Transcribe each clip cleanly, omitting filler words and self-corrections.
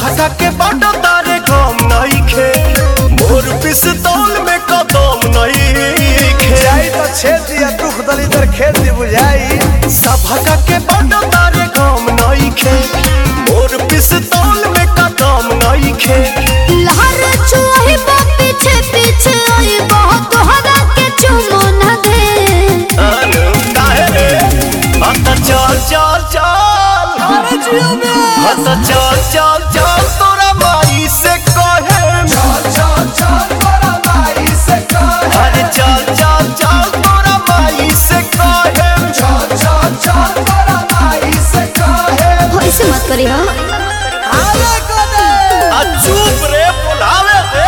सभा के बाटो तारे गम नहीं खे मोर पिस्तौल में कदम नहीं खे जाई तो छेद दिया दुख दलिदर खेत दी बुझाई सभा के बाटो तारे गम नहीं खे मोर पिस्तौल में कदम नहीं खे लहर छुआई बा पीछे पीछे आई बहुत तोहरा के चुमो न दे अनु काहे रे हत चल चल चल अरे जियो में हत चल चल चल तोरा माई से कहे चल चल चल तोरा माई से कहे अरे चल चल चल तोरा माई से कहे चल चल चल तोरा माई से कहे ऐसे मत करी हो आले कोने आ चुप रे बुलावे रे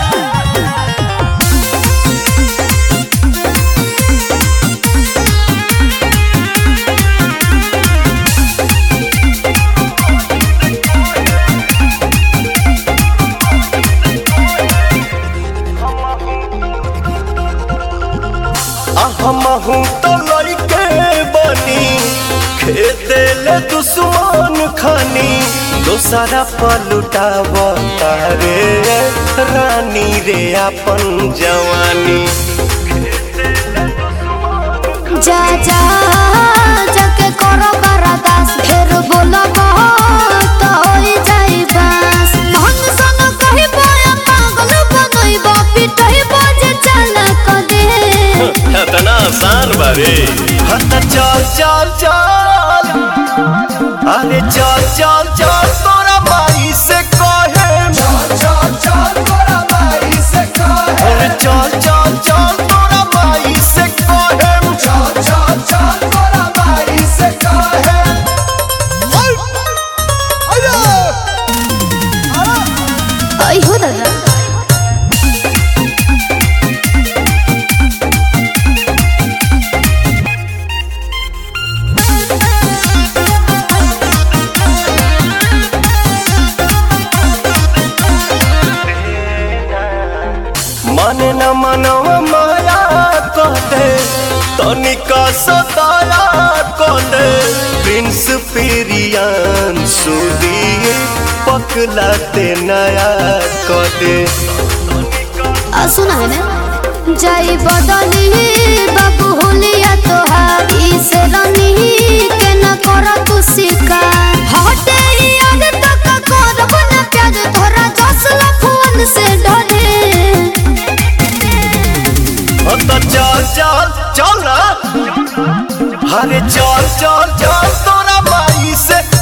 हमहू तो लइके बनी खेते ले दुश्मन खानी दोसरा पलुटावता रे रानी रे अपन जवानी जा जा जाके करो बरदास फिर बोलो तो होई जाई बस मन सन कहि बोया पागल बनई बा पिटई बजे चल क दे इतना आसान बारे हत चल चल चल अरे चल चल चल तोरा माई से कहे चल चल चल तोरा माई से कहे अरे चल चल चल तोरा माई से कहे चल चल चल तोरा माई से कहे आई हो दादा माने न मनवा माया कहते तनिका सताया कहते प्रिंस पेरियान सुदी पकलाते नया कहते सुना है ना जाई बदली बाबू होलिया तोहारी से रनी के न कर तू शिकार हटे याद तक करब न प्यार तोरा जसला फोन से डरे तो चल चल चल ना अरे चल चल चल तोरा माई से